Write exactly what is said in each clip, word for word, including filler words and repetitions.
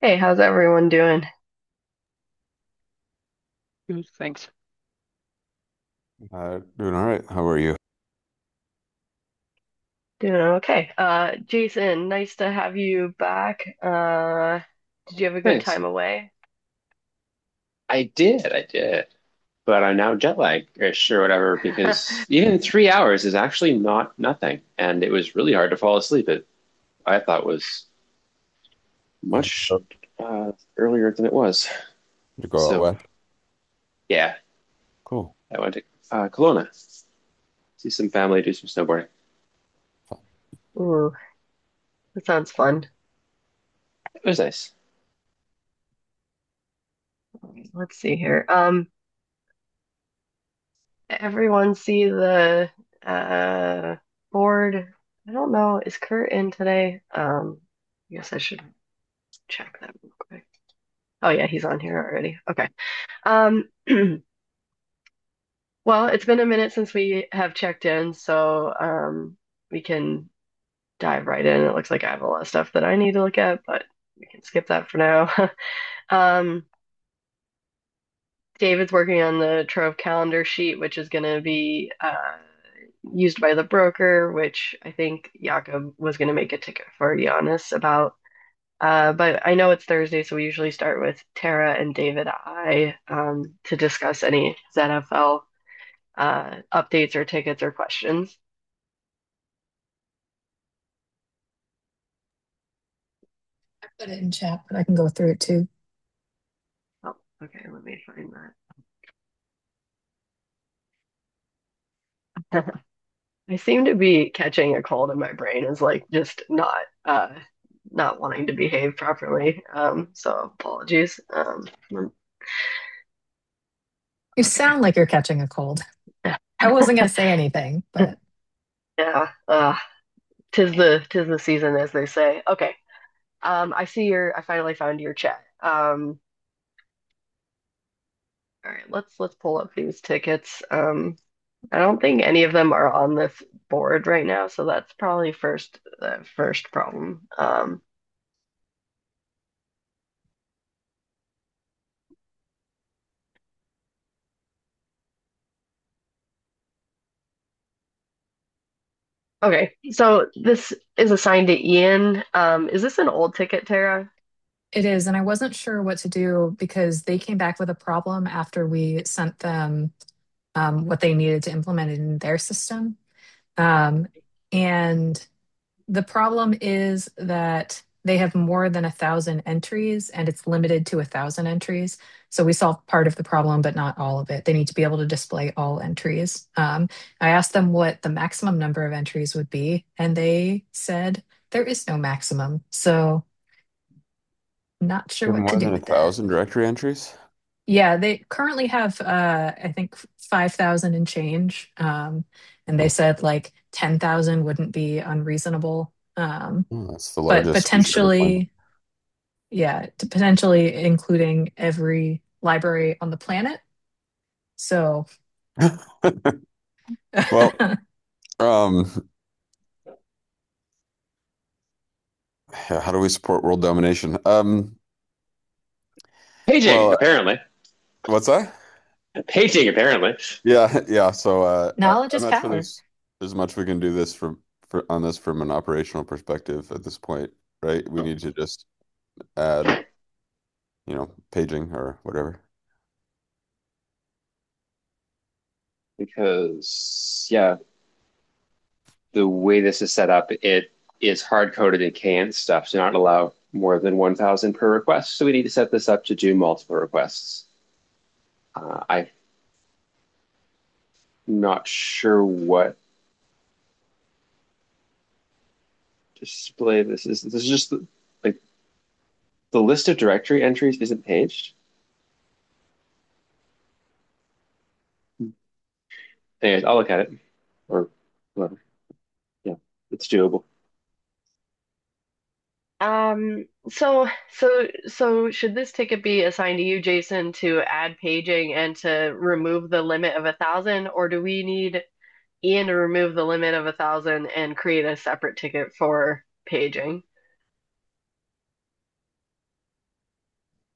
Hey, how's everyone doing? Good, thanks. Uh, doing all right. How are you? Doing okay. Uh, Jason, nice to have you back. Uh, did you have a good Thanks. time away? I did, I did. But I'm now jet lagged-ish or whatever because even three hours is actually not nothing. And it was really hard to fall asleep. It I thought was Did you much go, uh, earlier than it was. did you go out So west? yeah, Cool. I went to uh, Kelowna, see some family, do some snowboarding. Ooh, that sounds fun. It was nice. Let's see here. Um, everyone see the uh board? I don't know. Is Kurt in today? Um, I guess I should check that real quick. Oh yeah, he's on here already. Okay. Um, well, it's been a minute since we have checked in, so um, we can dive right in. It looks like I have a lot of stuff that I need to look at, but we can skip that for now. Um, David's working on the Trove calendar sheet, which is going to be uh, used by the broker, which I think Jakob was going to make a ticket for Giannis about. Uh, but I know it's Thursday, so we usually start with Tara and David I um, to discuss any Z F L uh, updates or tickets or questions. Put it in chat, but I can go through it too. Oh, okay, let me find that. I seem to be catching a cold and my brain is like just not uh not wanting to behave properly. Um, so apologies. Um, You okay. sound like you're catching a cold. I wasn't going to say anything, but Yeah, uh, tis the tis the season, as they say. Okay. Um, I see your I finally found your chat. Um, all right, let's let's pull up these tickets. Um, I don't think any of them are on this board right now, so that's probably first the first problem. Um, okay, so this is assigned to Ian. Um, is this an old ticket, Tara? it is. And I wasn't sure what to do because they came back with a problem after we sent them um, what they needed to implement in their system. Um, and the problem is that they have more than a thousand entries and it's limited to a thousand entries. So we solved part of the problem, but not all of it. They need to be able to display all entries. Um, I asked them what the maximum number of entries would be, and they said there is no maximum. So not sure You have what to more do than a with that. thousand directory entries? Yeah, they currently have uh I think five thousand and change. Um and they Huh. said like ten thousand wouldn't be unreasonable. Um Oh, that's the but largest you should ever find. potentially, yeah, to potentially including every library on the planet. So, Well, um, yeah, how do we support world domination? Um, Paging, well, apparently. what's that? Paging, apparently. Yeah, yeah. So uh, I, knowledge I'm is not sure power. there's there's much we can do this from for on this from an operational perspective at this point, right? We need to just add, you know, paging or whatever. Because yeah, the way this is set up, it is hard coded in canned stuff to not allow more than one thousand per request. So we need to set this up to do multiple requests. Uh, I'm not sure what display this is. This is just the, like the list of directory entries isn't paged. Anyways, I'll look at it or whatever. Yeah, it's doable. Um, so so so should this ticket be assigned to you, Jason, to add paging and to remove the limit of a thousand, or do we need Ian to remove the limit of a thousand and create a separate ticket for paging?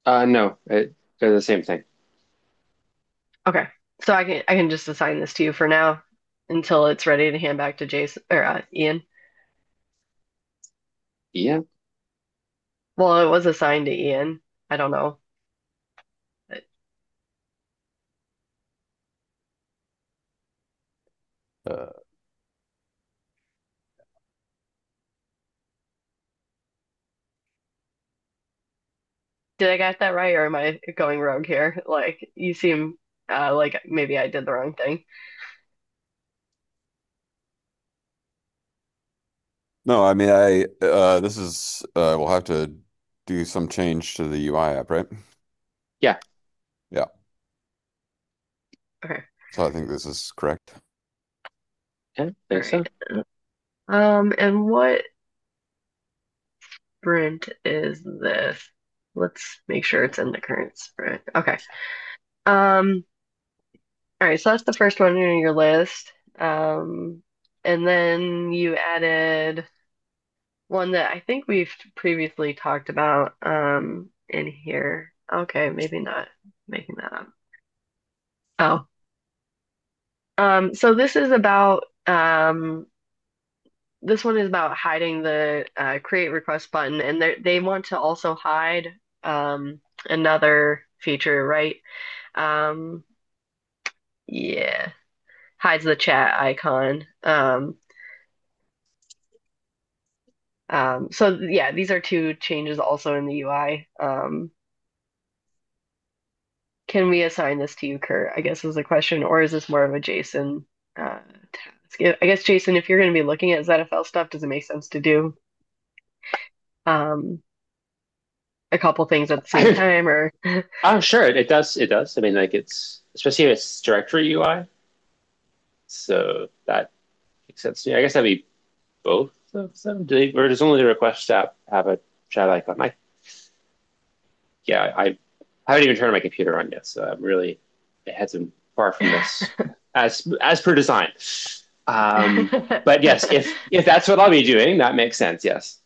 Uh, no, it, they're the same thing. Okay. So I can I can just assign this to you for now until it's ready to hand back to Jason or uh, Ian. Yeah. Well, it was assigned to Ian. I don't know. Uh, Did I get that right, or am I going rogue here? Like, you seem uh, like maybe I did the wrong thing. no, I mean I uh this is uh we'll have to do some change to the U I app, right? Yeah. Yeah. Okay. So I think this is correct. Yeah, I All think right. so. Um, and what sprint is this? Let's make sure it's in the current sprint. Okay. Um, all right, so that's the first one in your list. Um, and then you added one that I think we've previously talked about um in here. Okay, maybe not making that up. Oh. Um, so this is about um this one is about hiding the uh, create request button, and they they want to also hide um another feature, right? Um, yeah, hides the chat icon. Um, um, so yeah, these are two changes also in the U I. Um, can we assign this to you, Kurt? I guess is the question, or is this more of a Jason uh, task? I guess Jason, if you're going to be looking at Z F L stuff, does it make sense to do um, a couple things at the same time, or Oh, sure. It, it does. It does. I mean, like it's especially if it's directory U I. So that makes sense to me. I guess that'd be both of them. Do they, or does only the request app have a chat icon? I, yeah, I, I haven't even turned my computer on yet, so I'm really my head's been far from this as as per design. Um, but yes, if if that's what I'll be doing, that makes sense. Yes.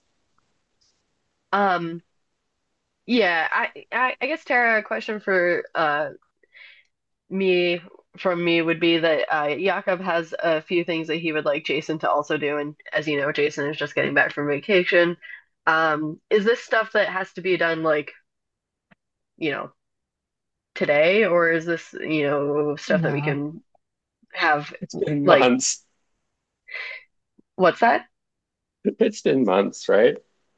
um, yeah, I, I I guess Tara, a question for uh me from me would be that uh Jakob has a few things that he would like Jason to also do, and as you know, Jason is just getting back from vacation. Um, is this stuff that has to be done like, you know, today, or is this, you know, stuff that we No. can have It's been like months. what's that? It's been months, right?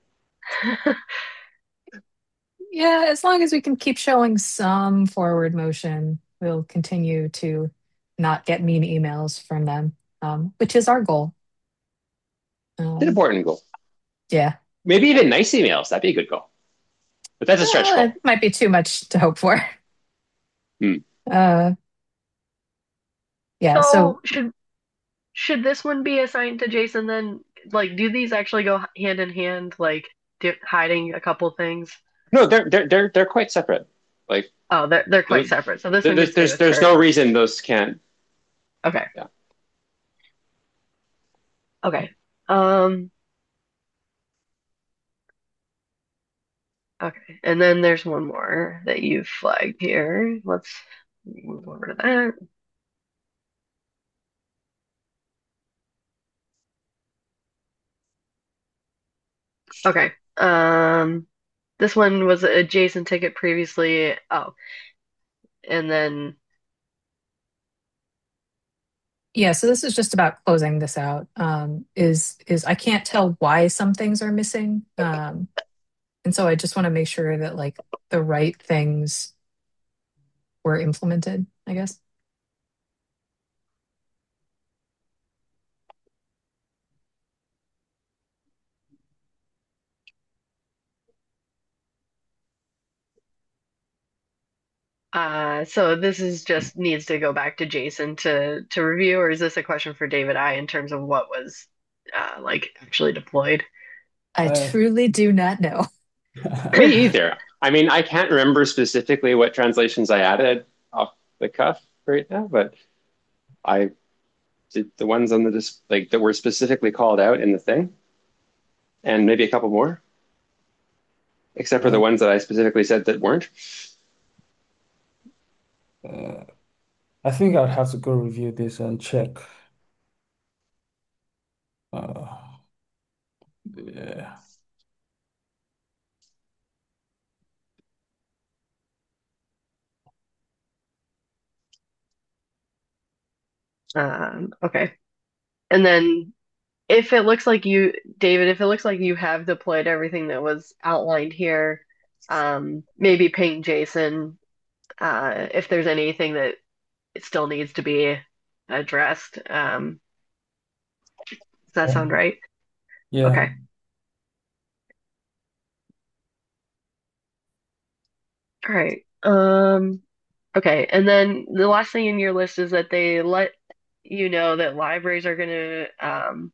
Yeah, as long as we can keep showing some forward motion, we'll continue to not get mean emails from them, um, which is our goal. It's an Um, important goal. yeah. Maybe even nice emails. That'd be a good goal. But that's a stretch Well, goal. it might be too much to hope for. Hmm. Uh, yeah, so So should should this one be assigned to Jason then? Like, do these actually go hand in hand, like di hiding a couple things? No, they're they're they're they're quite separate. Like Oh, they're they're quite th- separate. So this one can there's stay there's with there's Kurt. no reason those can't. Okay. Yeah. Okay. Um, okay. And then there's one more that you've flagged here. Let's move over to that. Okay. Um, this one was a Jason ticket previously. Oh, and then yeah, so this is just about closing this out. Um, is is I can't tell why some things are missing. Um, and so I just want to make sure that like the right things were implemented, I guess. uh, so this is just needs to go back to Jason to to review, or is this a question for David I in terms of what was uh like actually deployed? I Uh, truly do not know. Me either. I mean, I can't remember specifically what translations I added off the cuff right now, but I did the ones on the dis like that were specifically called out in the thing, and maybe a couple more. except for the Uh, ones that I specifically said that weren't. uh, I think I'd have to go review this and check. Uh, yeah. Um, okay. And then if it looks like you, David, if it looks like you have deployed everything that was outlined here, um, maybe ping Jason uh, if there's anything that still needs to be addressed. Um, does that sound right? Yeah. Okay. All right. Um, okay. And then the last thing in your list is that they let you know that libraries are going to um,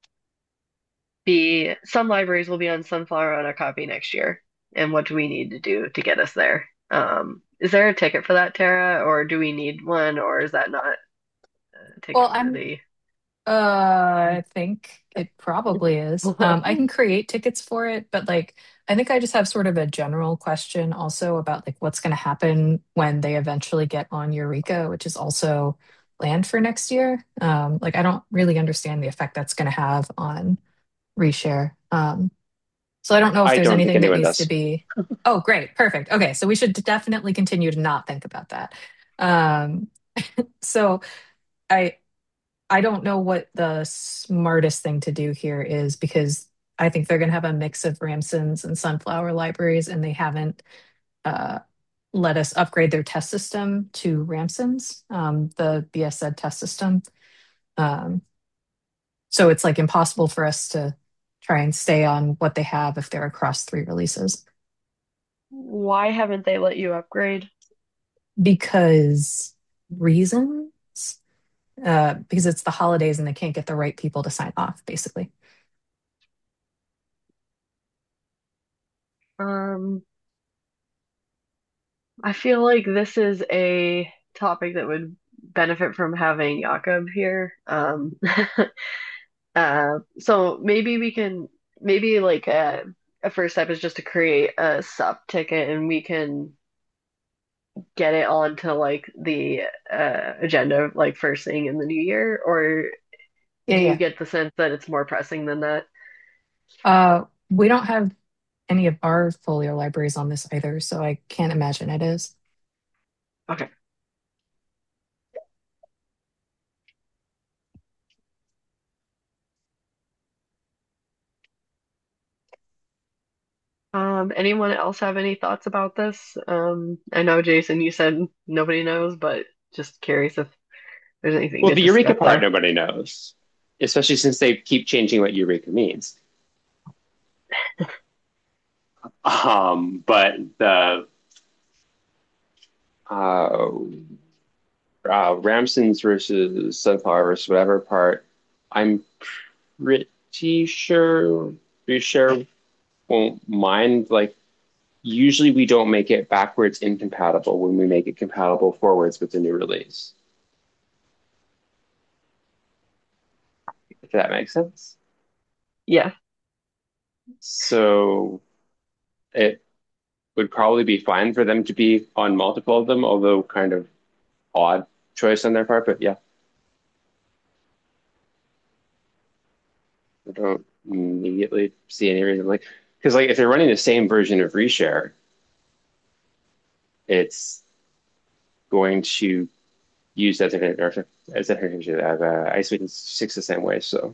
be, some libraries will be on Sunflower Autocopy next year. And what do we need to do to get us there? Um, is there a ticket for that, Tara, or do we need one, or is that not uh, Well, ticket I'm worthy? uh I think it probably is. Um, I can create tickets for it, but like I think I just have sort of a general question also about like what's going to happen when they eventually get on Eureka, which is also planned for next year. Um, like I don't really understand the effect that's going to have on reshare. Um, so I don't know if I there's don't think anything that anyone needs to does. be. Oh, great, perfect. Okay, so we should definitely continue to not think about that. Um, so I I don't know what the smartest thing to do here is because I think they're going to have a mix of Ramsons and Sunflower libraries, and they haven't uh, let us upgrade their test system to Ramsons, um, the B S Ed test system. Um, so it's like impossible for us to try and stay on what they have if they're across three releases Why haven't they let you upgrade? because reasons. Uh, because it's the holidays and they can't get the right people to sign off, basically. Um, I feel like this is a topic that would benefit from having Jakob here. Um, uh, so maybe we can, maybe like a, a first step is just to create a sub ticket and we can get it onto like the uh, agenda like first thing in the new year, or Yeah, do you yeah. get the sense that it's more pressing than that? Uh, we don't have any of our folio libraries on this either, so I can't imagine it is. Okay. Um, anyone else have any thoughts about this? Um, I know, Jason, you said nobody knows, but just curious if there's anything Well, to the Eureka discuss part, there. nobody knows, especially since they keep changing what Eureka means. Um, but the uh, uh, Ramsons versus Sunflower versus whatever part, I'm pretty sure, pretty sure won't mind. Like, usually we don't make it backwards incompatible when we make it compatible forwards with the new release, if that makes sense. Yeah. So it would probably be fine for them to be on multiple of them, although kind of odd choice on their part. But yeah, I don't immediately see any reason like because like if they're running the same version of reshare, it's going to use that or as that as uh, ice six the same way. So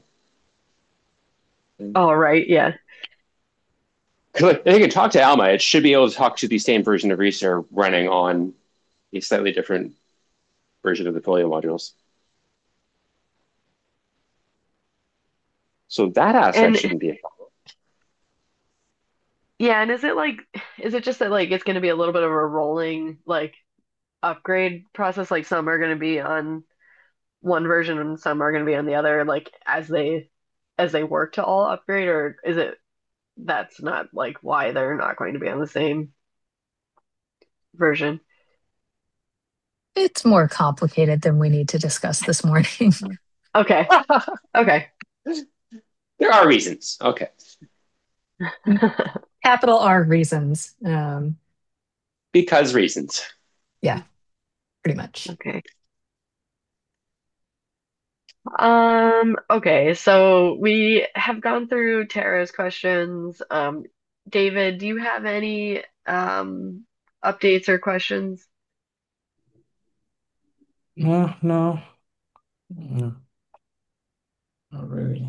All right. Yeah. because like, they can talk to Alma, it should be able to talk to the same version of reshare running on a slightly different version of the Folio modules. So that aspect And shouldn't be a problem. yeah, and is it like, is it just that like it's going to be a little bit of a rolling like upgrade process? Like some are going to be on one version and some are going to be on the other, like as they as they work to all upgrade, or is it that's not like why they're not going to be on the same version? It's more complicated than we need to discuss this morning. Okay. Okay. There are reasons. Okay. Capital R reasons. Um, because reasons. yeah, pretty much. Okay. Um, okay, so we have gone through Tara's questions. Um, David, do you have any um updates or questions? No, no, no, not really.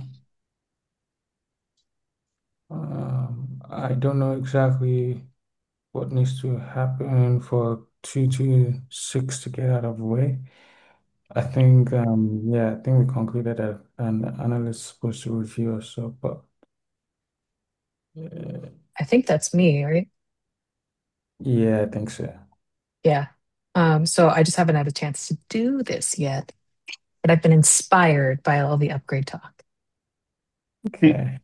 Um, I don't know exactly what needs to happen for two to six to get out of the way. I think, um, yeah, I think we concluded that an analyst is supposed to review us, so, but uh, I think that's me, right? yeah, I think so. Yeah. Um, so I just haven't had a chance to do this yet, but I've been inspired by all the upgrade talk. Okay.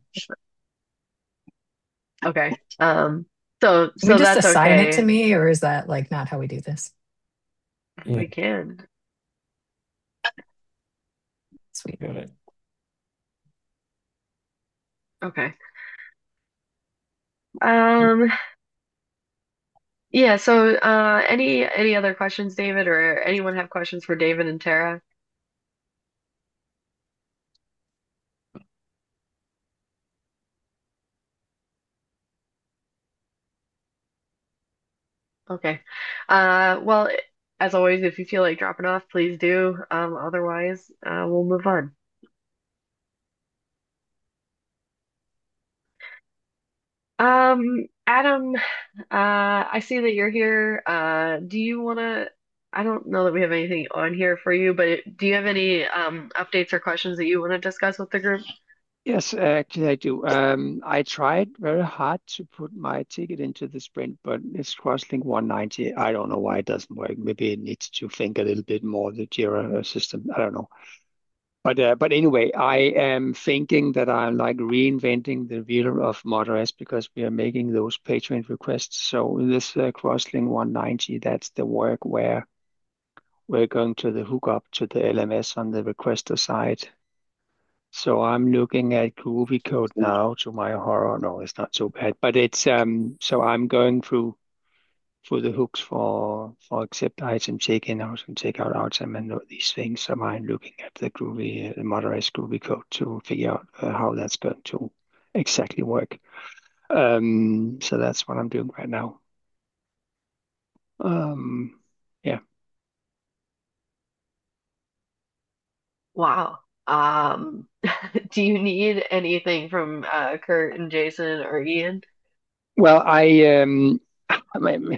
Okay. Um, so Can we so just that's assign it to okay. me, or is that like not how we do this? Yeah, We can. Sweet. got it. Okay. Um, yeah, so uh any any other questions, David, or anyone have questions for David and Tara? Okay. Uh, well, as always, if you feel like dropping off, please do. Um, otherwise, uh, we'll move on. Um, Adam, uh, I see that you're here. Uh, do you want to? I don't know that we have anything on here for you, but do you have any um updates or questions that you want to discuss with the group? Yes, actually I do. Um, I tried very hard to put my ticket into the sprint, but it's Crosslink one ninety. I don't know why it doesn't work. Maybe it needs to think a little bit more, the Jira uh, system. I don't know. But uh, but anyway, I am thinking that I'm like reinventing the wheel of Modern because we are making those Patreon requests. So this uh, Crosslink one ninety, that's the work where we're going to the hookup to the L M S on the requester side. So I'm looking at Groovy code now to my horror. No, it's not so bad, but it's um. So I'm going through through the hooks for for accept item, check in item, take out item, and these things. So I'm looking at the Groovy, uh, the modernized Groovy code to figure out uh, how that's going to exactly work. Um. So that's what I'm doing right now. Um. Yeah. Wow. Um, do you need anything from uh, Kurt and Jason or Ian? Well, I um. I mean,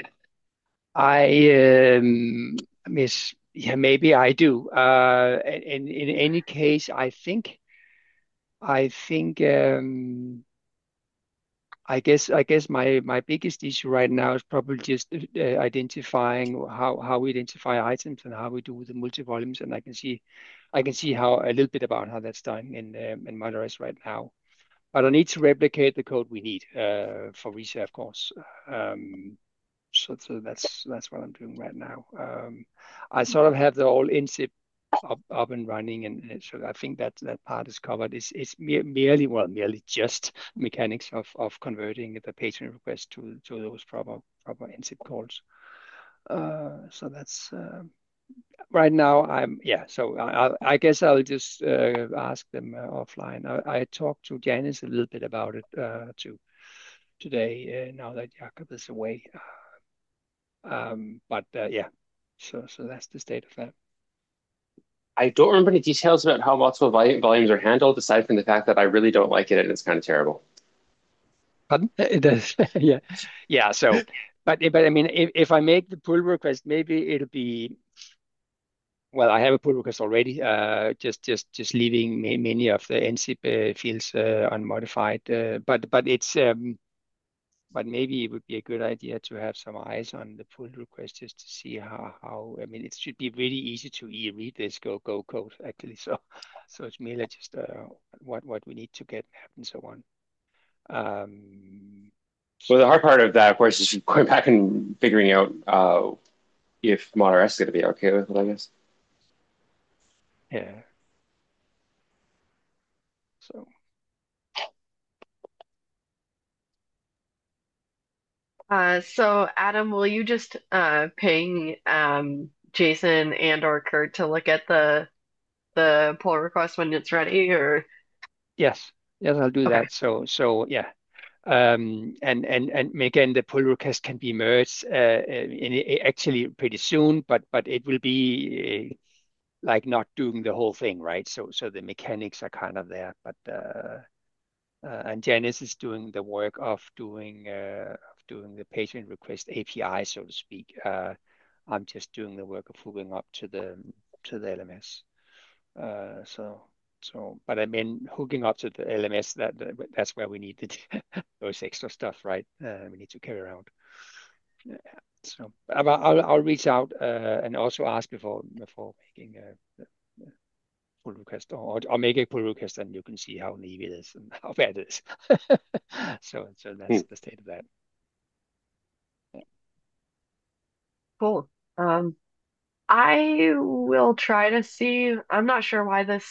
I um, miss, yeah, maybe I do. Uh, in in any case, I think I think um, I guess I guess my my biggest issue right now is probably just uh, identifying how how we identify items and how we do the multi volumes, and I can see I can see how a little bit about how that's done in um, in Moderate right now. But I need to replicate the code we need uh, for Reset, of course. Um, So, so that's that's what I'm doing right now. Um, I sort of have the whole INSIP up up and running, and, and so I think that that part is covered. It's it's mere, merely well, merely just mechanics of of converting the patron request to to those proper proper INSIP calls. Uh, so that's uh, right now. I'm yeah. So I I I guess I'll just uh, ask them uh, offline. I, I talked to Janice a little bit about it uh, too today. Uh, now that Jakob is away. Um, but uh, yeah, so so that's the state of that. I don't remember any details about how multiple volume, volumes are handled, aside from the fact that I really don't like it and it's kind of terrible. Pardon? It does. Yeah, yeah. So, but but I mean, if if I make the pull request, maybe it'll be well. I have a pull request already. Uh, just just just leaving ma many of the NZIP uh, fields uh, unmodified. Uh, but but it's um. But maybe it would be a good idea to have some eyes on the pull request just to see how, how I mean, it should be really easy to e-read this Go Go code actually. So, so it's merely just uh, what what we need to get and so on. Um, Well, the so hard part of that, of course, is going back and figuring out uh, if Model S is going to be okay with it, I guess. yeah, so Uh, so Adam, will you just uh ping um Jason and or Kurt to look at the the pull request when it's ready or Yes, yes, I'll do okay. that. So, so yeah. Um, and and and again, the pull request can be merged uh, in, actually pretty soon, but but it will be uh, like not doing the whole thing, right? So so the mechanics are kind of there, but uh, uh, and Janice is doing the work of doing uh, of doing the patient request A P I, so to speak. Uh, I'm just doing the work of hooking up to the to the L M S. Uh, so so, but I mean, hooking up to the L M S, that, that that's where we need the, those extra stuff, right? Uh, we need to carry around. Yeah. So, but I'll I'll reach out uh, and also ask before before making a, a pull request, or or make a pull request, and you can see how naive it is and how bad it is. So so that's Hmm. the state of that. Yeah. Cool. Um I will try to see. I'm not sure why this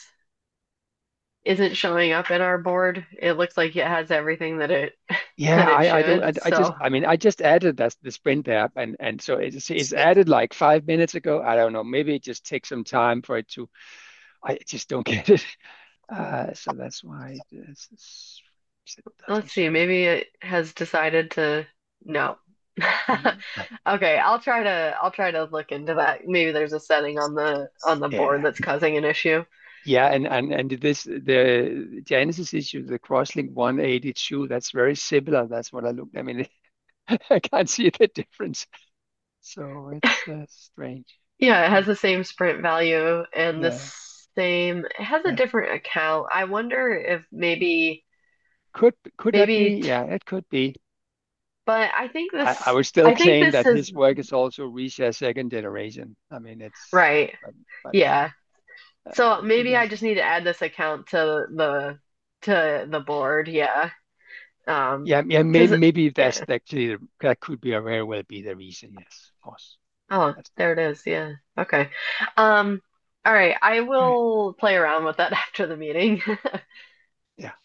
isn't showing up in our board. It looks like it has everything that it Yeah, that it I, I don't, should. I, I just, So I mean, I just added that the Sprint app, and and so it's it's added like five minutes ago. I don't know, maybe it just takes some time for it to. I just don't get it. Uh, so that's why this is, it doesn't let's see. show. Maybe it has decided to no. Mm. Okay, I'll try to I'll try to look into that. Maybe there's a setting on the on the board Yeah, that's causing an issue. yeah, and and and this the Genesis issue, the Crosslink one eighty-two, that's very similar. That's what I looked. I mean, I can't see the difference. So it's uh, strange. Yeah, it has Mm. the same sprint value and the Yeah, same it has a yeah. different account. I wonder if maybe Could could that be? maybe Yeah, it could be. but I think I, I this would still I think claim this that has his work is also reshare second generation. I mean, it's right. but, but Yeah. uh, So it maybe I is. just need to add this account to the to the board. Yeah. Um, Yeah, yeah. Maybe 'cause maybe that's yeah. actually that could be a very well be the reason. Yes, of course. Oh, That's there it is. Yeah. Okay. Um, all right. I right. will play around with that after the meeting. Yeah.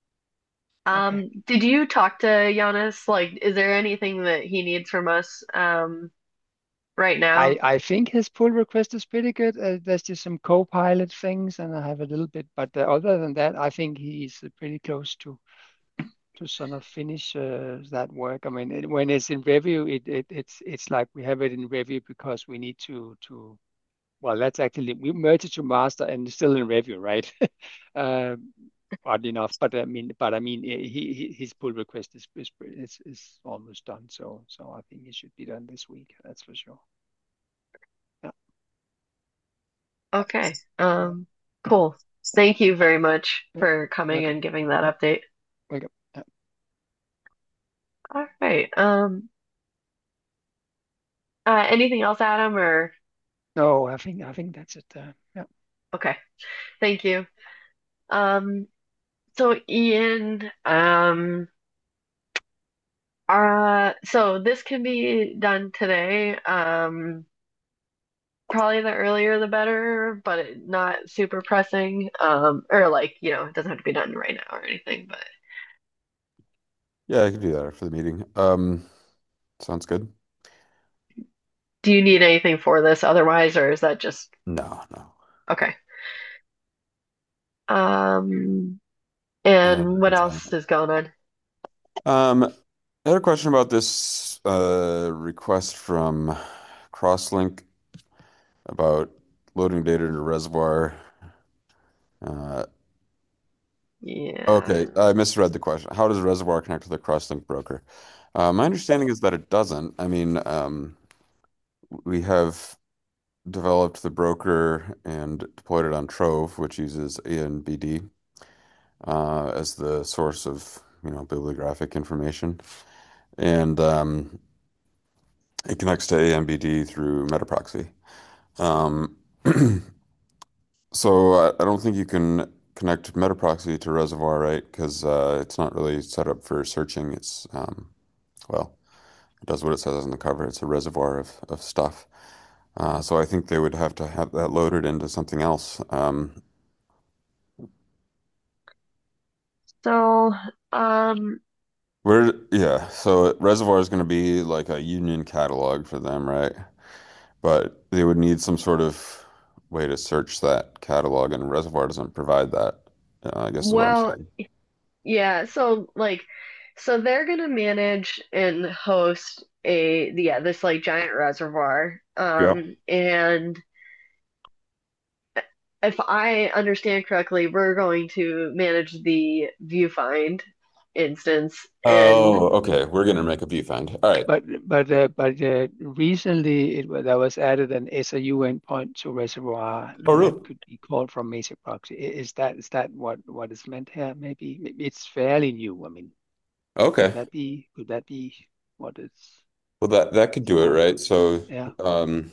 Okay. Um, did you talk to Giannis? Like, is there anything that he needs from us um right now? I I think his pull request is pretty good. Uh, there's just some co-pilot things, and I have a little bit, but uh, other than that, I think he's uh, pretty close to to sort of finish uh, that work. I mean, it, when it's in review, it, it it's it's like we have it in review because we need to to well, that's actually we merge it to master and it's still in review, right? uh, Oddly enough, but I mean, but I mean, he, he his pull request is is is is almost done. So so I think it should be done this week. That's for sure. Yeah. Okay. Yeah. Um, cool. Thank you very much Yeah. for coming Welcome. and giving that Yeah. update. Welcome. Yeah. All right. Um, uh, anything else, Adam, or No, I think I think that's it. Uh, yeah. okay. Thank you. Um, so Ian, um, uh, so this can be done today. Um, probably the earlier the better, but it, not super pressing. Um, or like, you know, it doesn't have to be done right now or anything, but Yeah, I can do that after the meeting. Um, sounds good. do you need anything for this otherwise, or is that just No, no. okay? Um, Yeah, and what it's fine. else is going on? Um, I had a question about this uh request from Crosslink about loading data into reservoir. Uh, Yeah. okay, I misread the question. How does reservoir connect to the Crosslink broker? Uh, my understanding is that it doesn't. I mean, um, we have developed the broker and deployed it on Trove, which uses A N B D uh, as the source of, you know, bibliographic information. And um, it connects to A M B D through Metaproxy. Um, so I, I don't think you can connect Metaproxy to Reservoir, right? Because uh, it's not really set up for searching. It's um, well, it does what it says on the cover. It's a reservoir of, of stuff. Uh, so I think they would have to have that loaded into something else. Um, So, um, Where, yeah, so reservoir is going to be like a union catalog for them, right? But they would need some sort of way to search that catalog, and reservoir doesn't provide that, uh, I guess is what I'm Well, saying. yeah, so like so they're gonna manage and host a yeah, this like giant reservoir. Yeah. Um and if I understand correctly, we're going to manage the viewfind instance and Oh, okay. We're gonna make a viewfind. All right. But but uh, but uh, recently it wa- there was added an S R U endpoint to reservoir Oh, that really? could be called from Mesa Proxy. I- Is that is that what what is meant here? Maybe Maybe it's fairly new. I mean, could Okay. that be could that be what is Well, that that could do it, so? right? So, Yeah, um,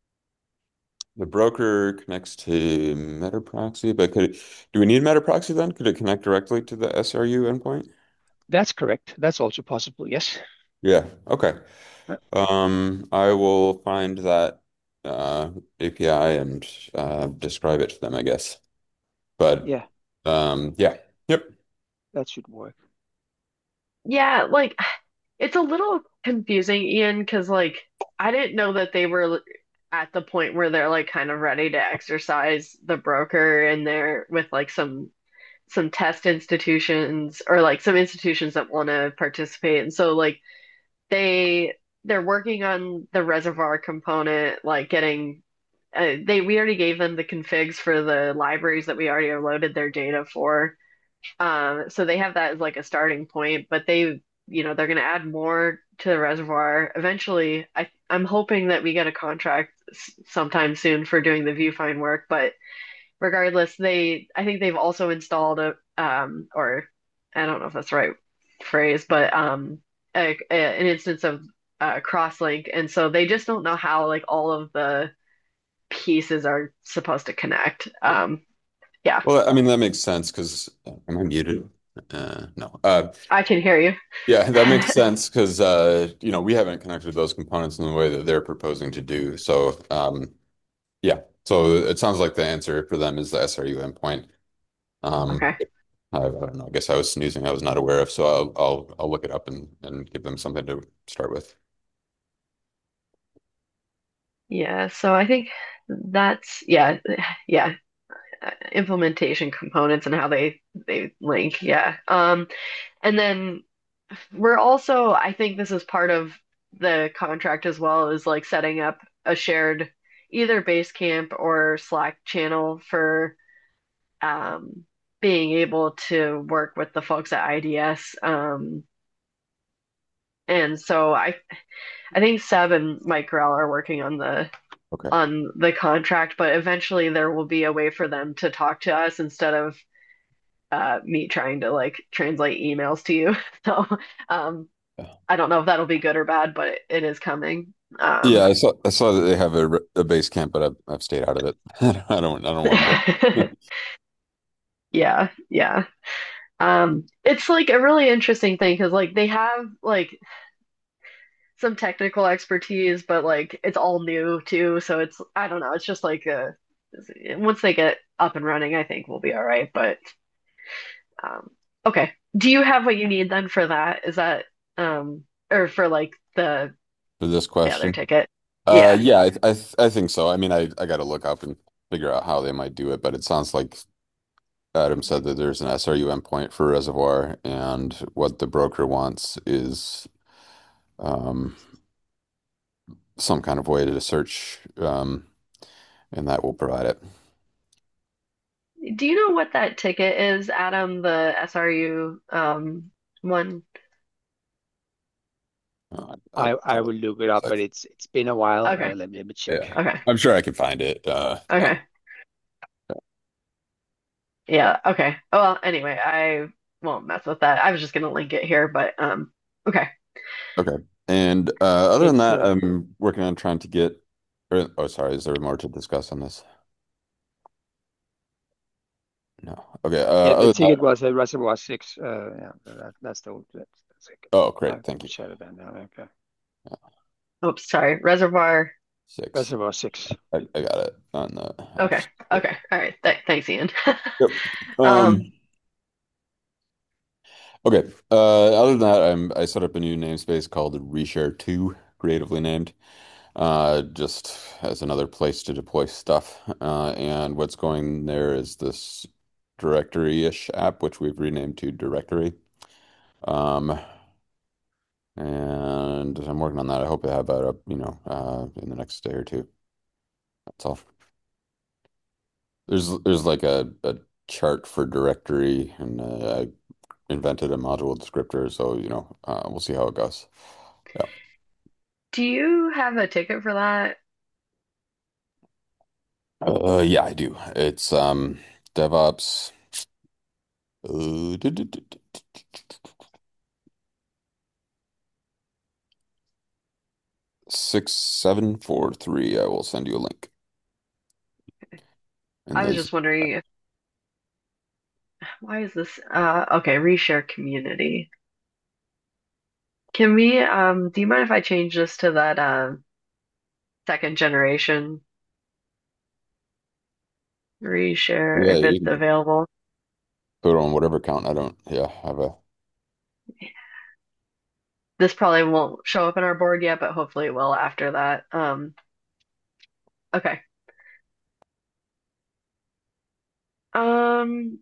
the broker connects to MetaProxy, but could it, do we need MetaProxy then? Could it connect directly to the S R U endpoint? that's correct. That's also possible. Yes. Yeah. Okay. Uh, Um, I will find that uh, A P I and uh, describe it to them, I guess. But Yeah, um, yeah. Yep. that should work. yeah, like it's a little confusing, Ian, because like I didn't know that they were at the point where they're like kind of ready to exercise the broker and they're with like some some test institutions or like some institutions that want to participate. And so like they they're working on the reservoir component, like getting uh, they we already gave them the configs for the libraries that we already loaded their data for. Um, so they have that as like a starting point, but they, you know, they're going to add more to the reservoir. Eventually, I I'm hoping that we get a contract s- sometime soon for doing the viewfind work, but regardless, they I think they've also installed a um or I don't know if that's the right phrase, but um a, a, an instance of uh, Crosslink, and so they just don't know how like all of the pieces are supposed to connect. Um, yeah, Well, I mean that makes sense because am I muted? Uh, no. Uh, I can hear you. yeah, that makes sense because uh, you know we haven't connected those components in the way that they're proposing to do. So um, yeah. So it sounds like the answer for them is the S R U endpoint. Um, Okay. I, I don't know. I guess I was snoozing. I was not aware of. So I'll I'll I'll look it up and and give them something to start with. Yeah, so I think that's yeah, yeah, uh, implementation components and how they they link. Yeah. Um, and then we're also, I think this is part of the contract as well, is like setting up a shared either Basecamp or Slack channel for um being able to work with the folks at I D S. Um, and so I I think Seb and Mike Grell are working on the Okay. on the contract, but eventually there will be a way for them to talk to us instead of uh, me trying to like translate emails to you. So um, I don't know if that'll be good or bad, but it, it is coming. Yeah, Um, I saw I saw that they have a, a base camp, but I've I've stayed out of it. I don't I don't want to. yeah, yeah. Um, it's like a really interesting thing because like they have like some technical expertise, but like it's all new too. So it's I don't know. It's just like uh once they get up and running, I think we'll be all right. But Um, okay. Do you have what you need then for that? Is that um or for like the For this the other question. ticket? Uh, Yeah. yeah, I I, th I think so. I mean, I I got to look up and figure out how they might do it, but it sounds like Adam said that there's an S R U endpoint for Reservoir, and what the broker wants is um some kind of way to search, um, and that will provide it. Do you know what that ticket is, Adam, the S R U um one? Uh, I'll, I I I'll will look it up, but it's it's been a while. Uh, Okay. let me let me check. yeah, Okay. I'm sure I can find it. Uh, uh, Okay. Yeah, okay. Oh, well, anyway, I won't mess with that. I was just gonna link it here, but um okay. okay. And uh, other than It's that, uh, I'm working on trying to get. Or, oh, sorry. Is there more to discuss on this? No. Okay. Uh, Yeah, the other than ticket that, was a Reservoir Six. Uh, yeah, that, that's the that's, that's it. oh, I great. Thank you. we chatted that now. Okay, Oops, sorry. Reservoir. Six. Reservoir Six. I, I got it on the. Okay. Okay. All right. Th Thanks, Ian. Yep. Um, Um, Okay. Uh, other than that, I'm I set up a new namespace called Reshare two, creatively named, uh, just as another place to deploy stuff. Uh, and what's going there is this directory-ish app, which we've renamed to Directory. Um, and I'm working on that. I hope to have that up, you know, uh, in the next day or two. That's all. There's there's like a, a chart for directory, and uh, I invented a module descriptor, so you know, uh, we'll see how it goes. Yeah. Do you have a ticket for that? Uh, yeah, I do. It's um DevOps uh, du- du- du- du- six seven four three. I will send you a link. And I was those, just wondering if, why is this uh okay, reshare community. Can we um do you mind if I change this to that uh second generation reshare yeah, if you it's can available? put it on whatever account. I don't, yeah, have a, This probably won't show up in our board yet, but hopefully it will after that. Um okay. Um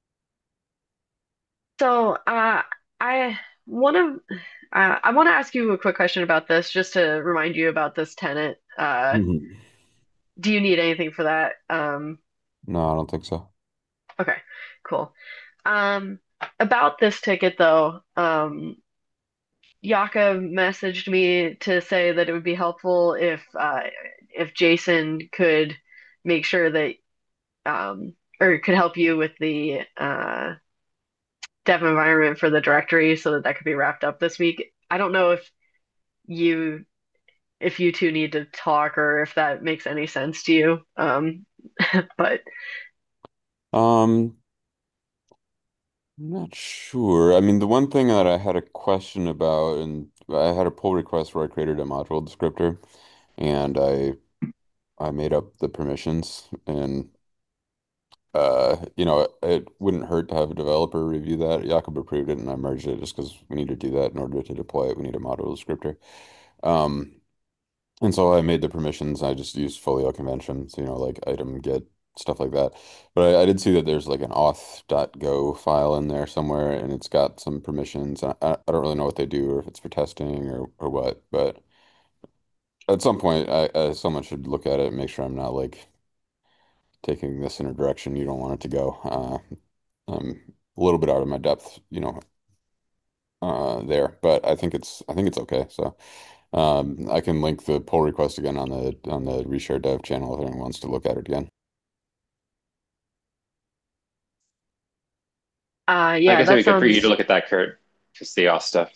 so uh I want to uh, I want to ask you a quick question about this just to remind you about this tenant. Uh Mhm. do you need anything for that? Um No, I don't think so. okay, cool. Um about this ticket though, um Yaka messaged me to say that it would be helpful if uh, if Jason could make sure that um, or could help you with the uh, dev environment for the directory so that that could be wrapped up this week. I don't know if you if you two need to talk or if that makes any sense to you. Um, but Um, I'm not sure. I mean, the one thing that I had a question about, and I had a pull request where I created a module descriptor, and I I made up the permissions, and uh, you know, it wouldn't hurt to have a developer review that. Jakob approved it, and I merged it just because we need to do that in order to deploy it. We need a module descriptor. Um, and so I made the permissions. I just used Folio conventions, you know, like item get stuff like that. But I, I did see that there's like an auth.go file in there somewhere, and it's got some permissions. I, I I don't really know what they do or if it's for testing or or what. But at some point, I, I someone should look at it and make sure I'm not like taking this in a direction you don't want it to go. Uh, I'm a little bit out of my depth, you know, uh, there, but I think it's I think it's okay. So um, I can link the pull request again on the on the reshare dev channel if anyone wants to look at it again. uh, I yeah, guess it'd that be good for you to sounds look at that, Kurt, to see all stuff.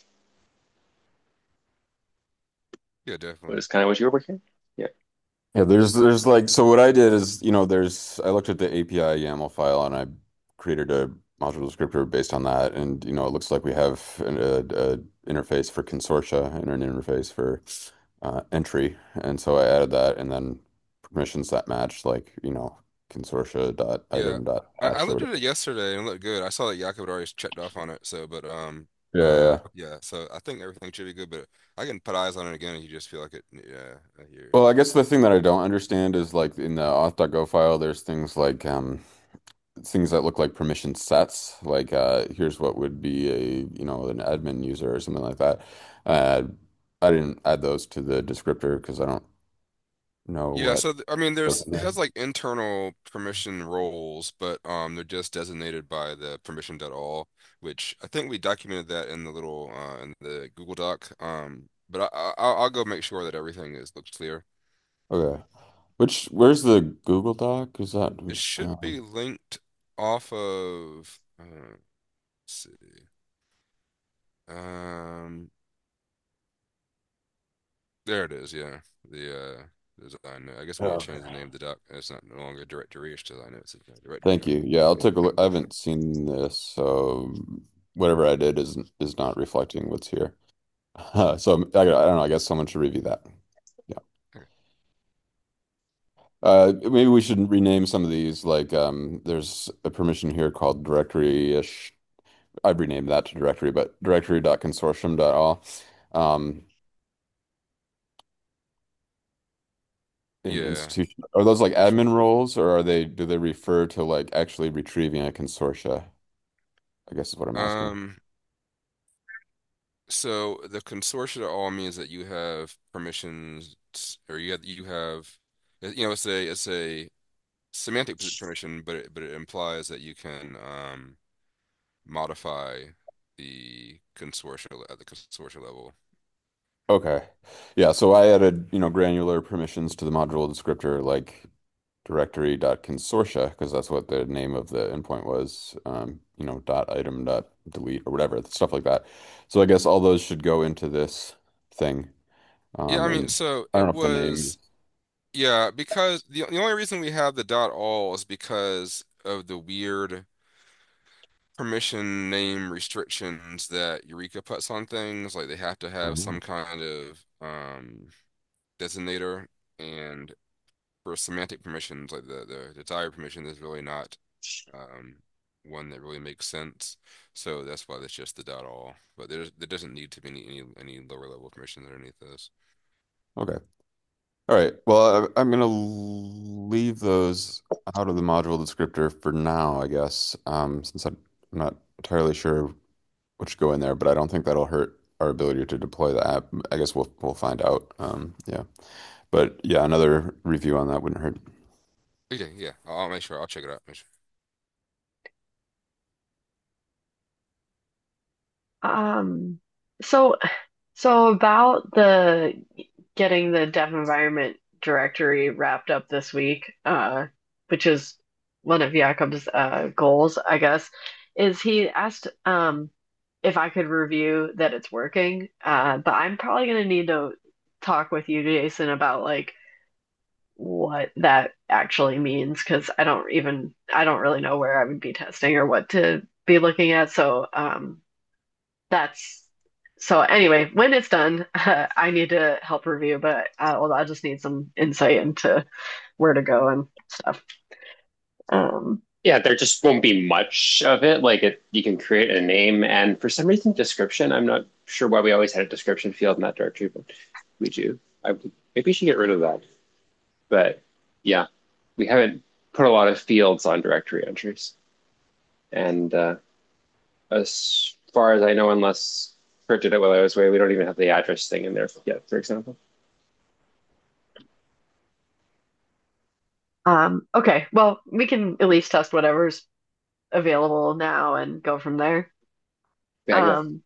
Yeah, But definitely. it's kind of what you were working. Yeah. Yeah, there's there's like so what I did is, you know, there's I looked at the A P I YAML file and I created a module descriptor based on that, and you know, it looks like we have an a, a interface for consortia and an interface for uh, entry, and so I added that, and then permissions that match, like you know, consortia dot Yeah. item dot I, I hash or looked at whatever. it yesterday and it looked good. I saw that Jakob had already checked off on it, so but um Yeah, uh yeah. yeah, so I think everything should be good, but I can put eyes on it again if you just feel like it. Yeah, I hear. Well, I guess the thing that I don't understand is like in the auth.go file, there's things like um things that look like permission sets. Like uh here's what would be a, you know, an admin user or something like that. Uh I didn't add those to the descriptor because I don't know Yeah, what so th- I mean goes there's in it there. has like internal permission roles, but um they're just designated by the permission.all, which I think we documented that in the little uh in the Google Doc. Um but I, I I'll I'll go make sure that everything is looks clear. Okay. Which where's the Google Doc? Is that It should uh, be linked off of uh, let's see. Um There it is, yeah. The uh design note. I guess we need oh, to okay. change the name of the doc. It's not no longer directory it's design note, it's a directory Thank doc. you. Yeah, I'll take a look. I haven't seen this, so whatever I did is is not reflecting what's here. Uh, so I, I don't know. I guess someone should review that. Yeah. Okay. Uh, maybe we should rename some of these. Like, um, there's a permission here called directory-ish, I'd rename that to directory, but directory.consortium.all. Um, in Yeah. institution, are those like admin roles, or are they do they refer to like actually retrieving a consortia? I guess is what I'm asking. Um, so the consortia all means that you have permissions, or you have you have, you know, it's a it's a semantic permission, but it, but it implies that you can um, modify the consortia at the consortia level. Okay. Yeah, so I added, you know, granular permissions to the module descriptor like directory.consortia because that's what the name of the endpoint was, um, you know, dot item dot delete or whatever, stuff like that. So I guess all those should go into this thing. Yeah, Um, I mean, and so I don't it know if the name was, is. yeah, because the the only reason we have the dot all is because of the weird permission name restrictions that Eureka puts on things. Like they have to have Oh, some kind of um, designator, and for semantic permissions, like the the, the desired permission is really not um, one that really makes sense. So that's why that's just the dot all. But there's there doesn't need to be any any, any lower level permissions underneath this. okay. All right. Well, I, I'm gonna leave those out of the module descriptor for now, I guess, um, since I'm not entirely sure what should go in there, but I don't think that'll hurt our ability to deploy the app. I guess we'll we'll find out. Um, yeah. But yeah, another review on that wouldn't hurt. Okay, yeah, I'll, I'll make sure I'll check it out. Make sure. Um, so so about the getting the dev environment directory wrapped up this week, uh, which is one of Jakob's uh, goals, I guess, is he asked um, if I could review that it's working. Uh, but I'm probably gonna need to talk with you, Jason, about like what that actually means because I don't even I don't really know where I would be testing or what to be looking at. So um, that's so anyway, when it's done, uh, I need to help review, but I, well, I just need some insight into where to go and stuff. Um, Yeah, there just won't be much of it. Like it, you can create a name, and for some reason, description. I'm not sure why we always had a description field in that directory, but we do. I maybe we should get rid of that. But yeah, we haven't put a lot of fields on directory entries, and uh, as far as I know, unless Kurt did it while I was away, we don't even have the address thing in there yet, for example. um, okay, well, we can at least test whatever's available now and go from there. Yeah, go. Um,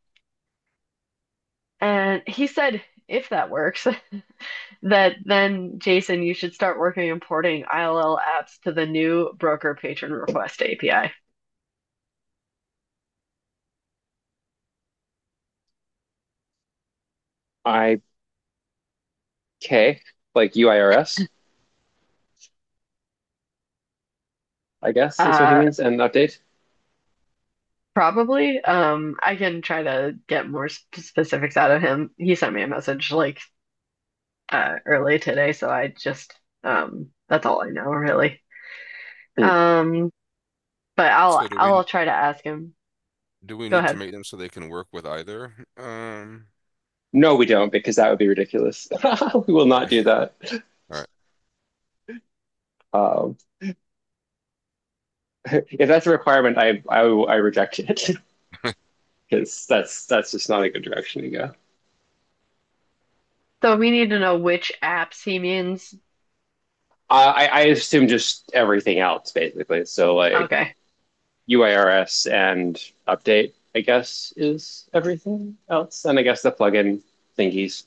and he said if that works, that then Jason, you should start working on porting I L L apps to the new broker patron request A P I. I K, like U I R S, I guess is what he Uh, means, and update. Probably. Um, I can try to get more sp specifics out of him. He sent me a message like uh early today, so I just um that's all I know really. Hmm. Um, but I'll So do we I'll try to ask him. do we Go need to ahead. make them so they can work with either? Um, No, we don't, because that would be ridiculous. We will not okay, do that. all right. Um, if that's a requirement, I I, I reject it because that's that's just not a good direction to go. So we need to know which apps he means. I I assume just everything else basically. So like Okay. U I R S and update, I guess, is everything else, and I guess the plugin thingies.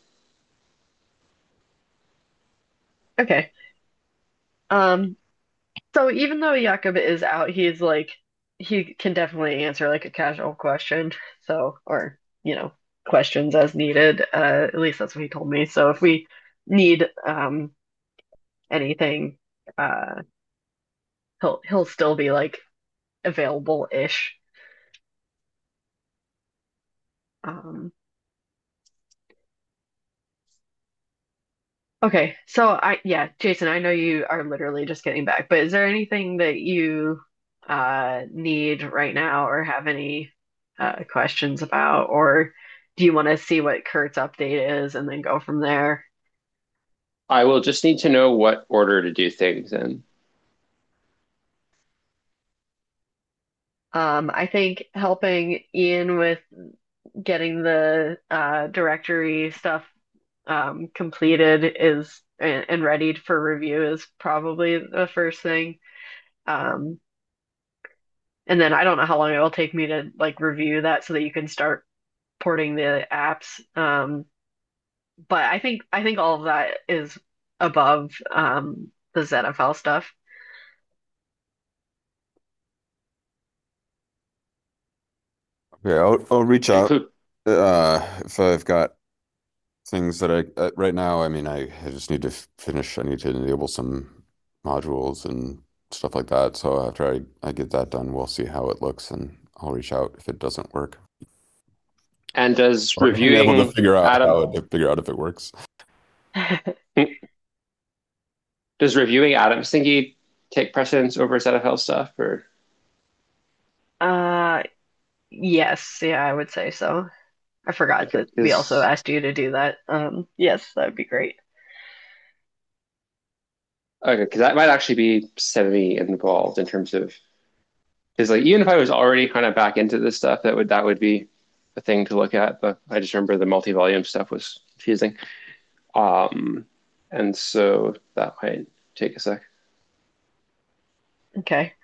Okay. Um, so even though Jakob is out, he's like he can definitely answer like a casual question. So or you know, questions as needed. Uh, at least that's what he told me. So if we need um anything, uh, he'll he'll still be like available-ish. Um, okay, so I yeah, Jason, I know you are literally just getting back, but is there anything that you uh need right now or have any uh, questions about, or do you want to see what Kurt's update is and then go from there? I will just need to know what order to do things in. Um, I think helping Ian with getting the uh, directory stuff um, completed is and, and ready for review is probably the first thing. Um, and then I don't know how long it will take me to like review that so that you can start porting the apps. Um, but I think I think all of that is above um, the Z F L stuff. Okay, I'll I'll reach out Include uh if I've got things that I uh, right now. I mean, I, I just need to f- finish. I need to enable some modules and stuff like that. So after I I get that done, we'll see how it looks, and I'll reach out if it doesn't work, and does or being able to reviewing figure out Adam how it figure out if it works. does reviewing Adam's thingy take precedence over Z F L stuff, or Uh, yes, yeah, I would say so. I forgot okay? that we also Because asked you to do that. Um, yes, that would be great. okay, because that might actually be semi involved in terms of because like even if I was already kind of back into this stuff, that would that would be a thing to look at. But I just remember the multi-volume stuff was confusing. Um, and so that might take a sec. Okay.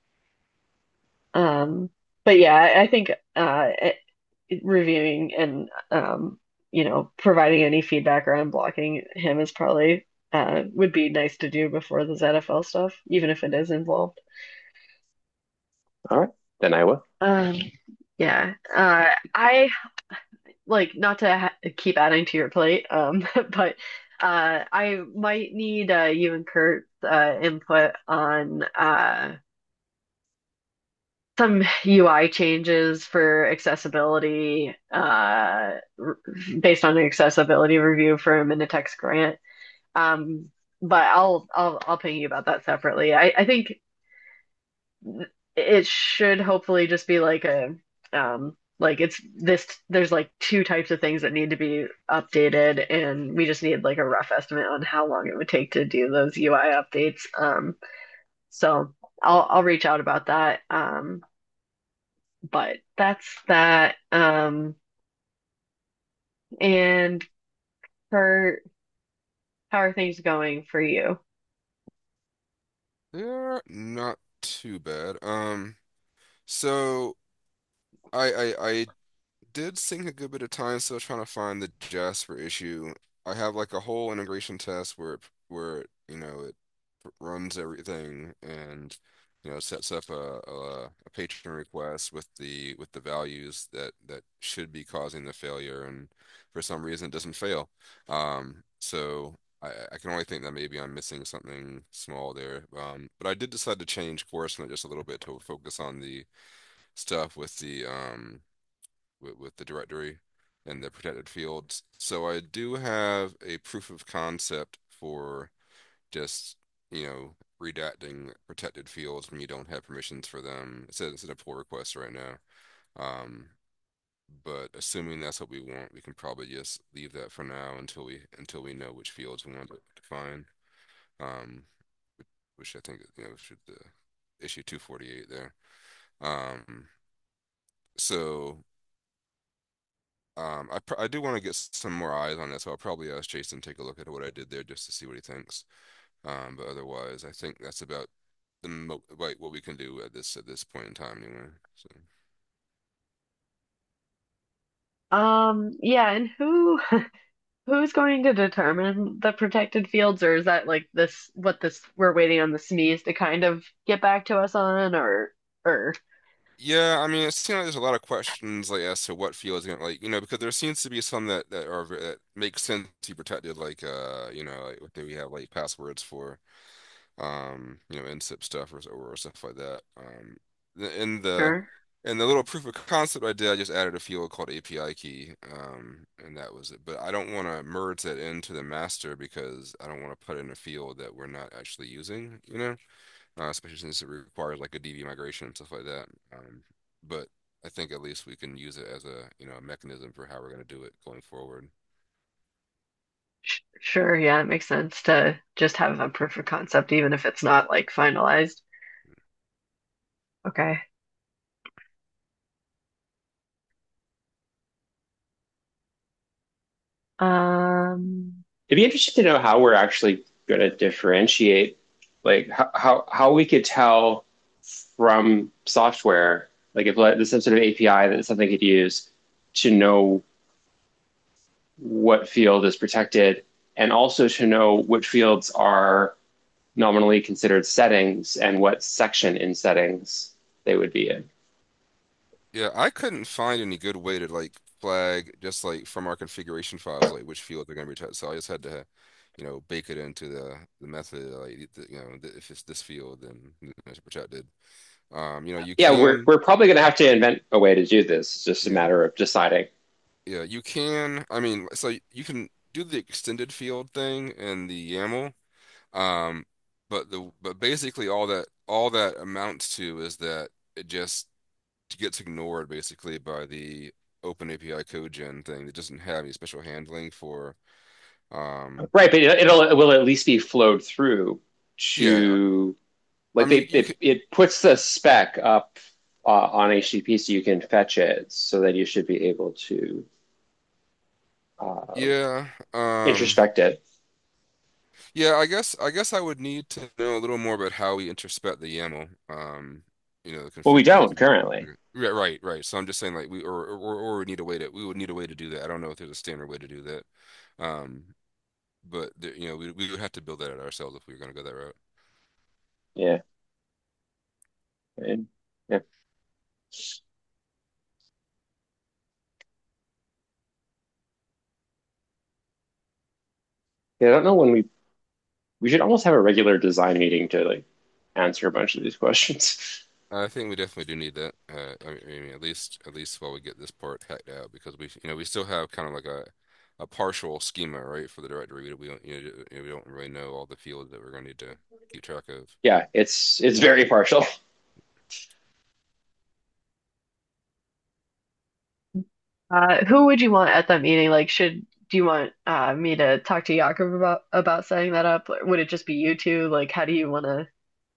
Um, but yeah, I I think uh, it, reviewing and um, you know, providing any feedback around blocking him is probably uh, would be nice to do before the Z F L stuff, even if it is involved. All right, then I will. Um, yeah. Uh, I like not to ha keep adding to your plate, um, but uh, I might need uh, you and Kurt's uh, input on uh, some U I changes for accessibility uh, r- based on an accessibility review for a Minitex grant. Um, but I'll I'll I'll ping you about that separately. I, I think it should hopefully just be like a um like it's this there's like two types of things that need to be updated and we just need like a rough estimate on how long it would take to do those U I updates. Um, so I'll I'll reach out about that. Um, but that's that. Um, and for how are things going for you? They're not too bad. Um, so I I I did sink a good bit of time still trying to find the Jasper issue. I have like a whole integration test where it, where it, you know it runs everything and you know sets up a, a a patron request with the with the values that that should be causing the failure, and for some reason it doesn't fail. Um, so I, I can only think that maybe I'm missing something small there. Um, but I did decide to change course on it just a little bit to focus on the stuff with the um with, with the directory and the protected fields. So I do have a proof of concept for just, you know, redacting protected fields when you don't have permissions for them. It says it's in a pull request right now. Um, but assuming that's what we want, we can probably just leave that for now until we until we know which fields we want to define. Um, which I think, you know, should the issue two forty-eight there. Um, so Um, I pr I do want to get some more eyes on it, so I'll probably ask Jason to take a look at what I did there just to see what he thinks. Um, but otherwise, I think that's about the mo like what we can do at this at this point in time anyway. So Um, yeah, and who who's going to determine the protected fields, or is that like this what this we're waiting on the S M Es to kind of get back to us on, or or yeah, I mean, it seems like there's a lot of questions like as to what field is going to like you know because there seems to be some that that are ve- that make sense to be protected like uh you know like what do we have like passwords for um, you know, N S I P stuff or, or stuff like that. Um, the- in the or in the little proof of concept I did, I just added a field called A P I key, um, and that was it. But I don't want to merge that into the master because I don't want to put in a field that we're not actually using, you know, uh, especially since it requires like a D B migration and stuff like that. Um, but I think at least we can use it as a, you know, a mechanism for how we're going to do it going forward. Sh- Sure, yeah, it makes sense to just have a proof of concept, even if it's not like finalized. Okay. Um, It'd be interesting to know how we're actually going to differentiate, like how, how how we could tell from software, like if like, there's some sort of A P I that something could use to know what field is protected, and also to know which fields are nominally considered settings and what section in settings they would be in. Yeah, I couldn't find any good way to like flag just like from our configuration files like which field they're going to be protected. So I just had to, you know, bake it into the the method like the, you know, if it's this field then it's protected. Um, you know, you Yeah, we're can, we're probably going to have to invent a way to do this. It's just a yeah, matter of deciding. yeah, you can. I mean, so you can do the extended field thing in the YAML. Um, but the but basically all that all that amounts to is that it just gets ignored basically by the Open A P I code gen thing. It doesn't have any special handling for um Right, but it, it'll it will at least be flowed through yeah. to I like they mean you it, could it puts the spec up uh, on H T T P so you can fetch it so that you should be able to uh, yeah, um introspect it. yeah, I guess I guess I would need to know a little more about how we introspect the YAML. Um, you know, the Well, we config files. don't currently. Right, right, right. So I'm just saying like we or or or we need a way to we would need a way to do that. I don't know if there's a standard way to do that. Um, but there, you know, we we would have to build that out ourselves if we were going to go that route. Yeah. And, yeah. Yeah, I don't know when we we should almost have a regular design meeting to like answer a bunch of these questions. I think we definitely do need that. Uh, I mean, at least at least while we get this part hacked out, because we, you know, we still have kind of like a a partial schema, right, for the directory. We don't, you know, we don't really know all the fields that we're going to need to keep track of. Yeah, it's it's very partial. uh, who would you want at that meeting? Like, should do you want uh me to talk to Jakob about about setting that up? Or would it just be you two? Like, how do you want to?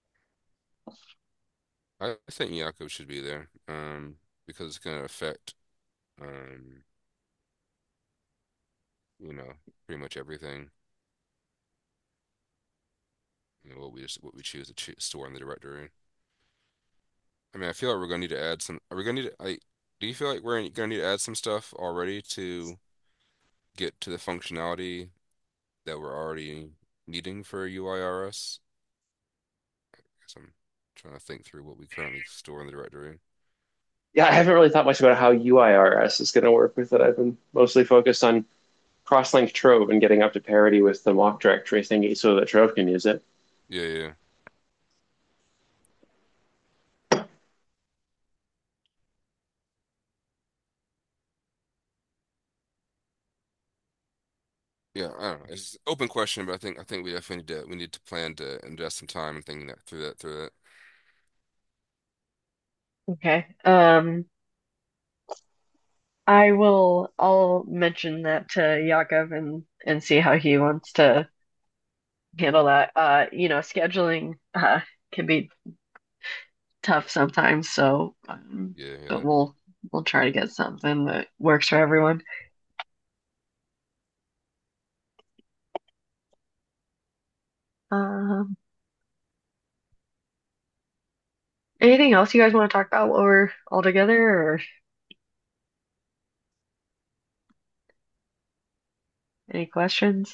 I think Yaakov should be there, um, because it's going to affect, um, you know, pretty much everything. You know, what we just what we choose to ch store in the directory. I mean, I feel like we're going to need to add some. Are we going to need to, like, do you feel like we're going to need to add some stuff already to get to the functionality that we're already needing for U I R S? Guess I'm trying to think through what we currently store in the directory. Yeah, I haven't really thought much about how U I R S is going to work with it. I've been mostly focused on cross-linked Trove and getting up to parity with the mock directory thingy so that Trove can use it. Yeah, yeah, yeah. I don't know. It's an open question, but I think I think we definitely need to we need to plan to invest some time in thinking that through that through that. Okay. Um, I will. I'll mention that to Jakob and and see how he wants to handle that. Uh, you know, scheduling uh can be tough sometimes, so um, Yeah, but yeah. we'll we'll try to get something that works for everyone. Um, anything else you guys want to talk about while we're all together, or any questions?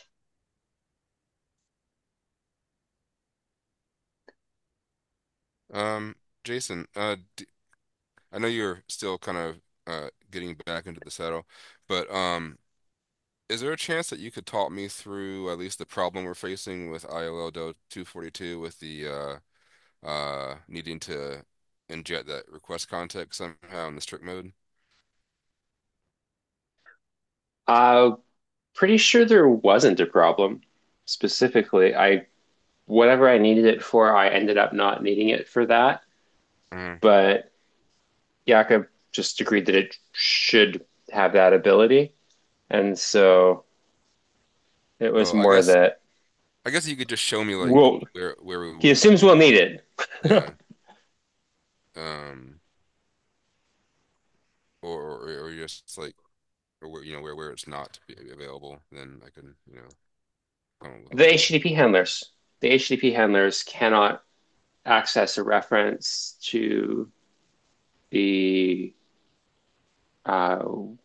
Um, Jason, uh, d I know you're still kind of uh getting back into the saddle, but um, is there a chance that you could talk me through at least the problem we're facing with I L L two forty-two with the uh uh needing to inject that request context somehow in the strict mode? Uh, pretty sure there wasn't a problem specifically. I whatever I needed it for, I ended up not needing it for that. Hmm. But Jakob just agreed that it should have that ability. And so it was Oh, I more guess that I guess you could just show me like we'll, where where we he would, assumes we'll need it. yeah. Um, or or, or just like or where you know where where it's not available, then I can you know come up with a The plan. H T T P handlers, the H T T P handlers cannot access a reference to the uh,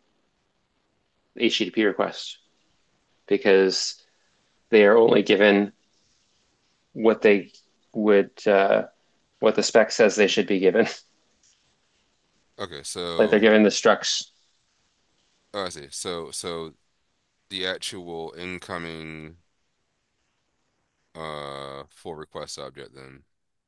H T T P request because they are only given what they would uh, what the spec says they should be given. Okay, Like they're so given the structs. oh, I see. So so the actual incoming uh full request object then.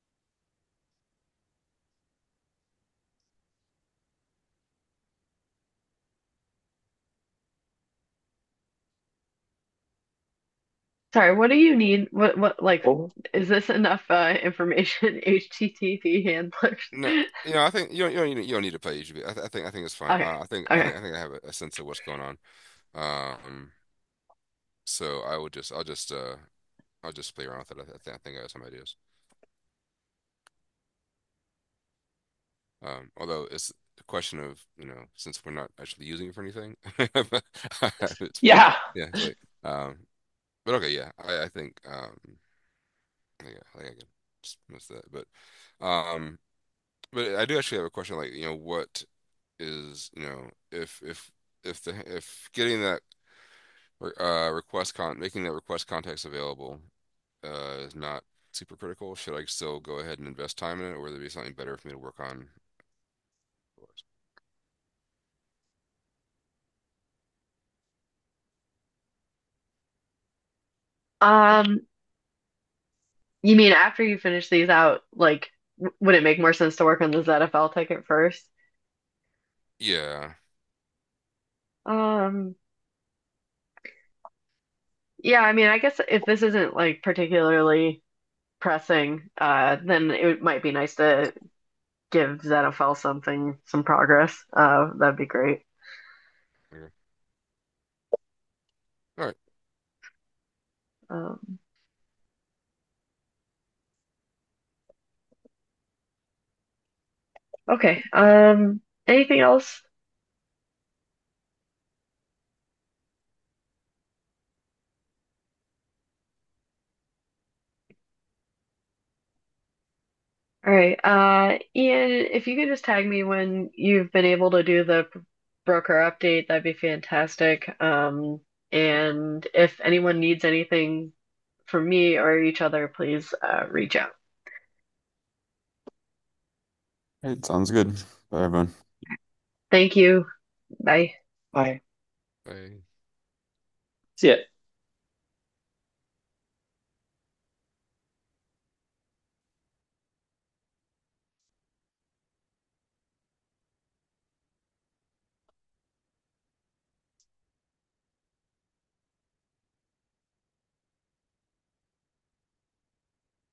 Sorry, what do you need? What what like Oh, is this enough uh, information? H T T P handlers. No, you know, I think you don't you don't need, you don't need to play H B. I, th I think I think it's fine. Okay. Uh, I think I Okay. think I think I have a, a sense of what's going on. Um, so I would just I'll just uh I'll just play around with it. I, th I think I think I have some ideas. Um, although it's a question of, you know, since we're not actually using it for anything, it's pretty, yeah. yeah, it's like, um, but okay, yeah, I, I think, um, yeah, I think I can just miss that, but, um, but I do actually have a question, like, you know, what is, you know, if, if, if the, if getting that, uh, request con, making that request context available, uh, is not super critical, should I still go ahead and invest time in it, or would there be something better for me to work on? Um, you mean after you finish these out, like, w would it make more sense to work on the Z F L ticket first? Yeah. Um, yeah, I mean, I guess if this isn't like particularly pressing, uh, then it might be nice to give Z F L something, some progress. Uh, that'd be great. Okay. All right. Um, okay. Um, anything else? All right. Uh, Ian, if you could just tag me when you've been able to do the broker update, that'd be fantastic. Um, and if anyone needs anything from me or each other, please uh, reach out. It sounds good. Bye, everyone. Thank you. Bye. Bye. Bye. See it.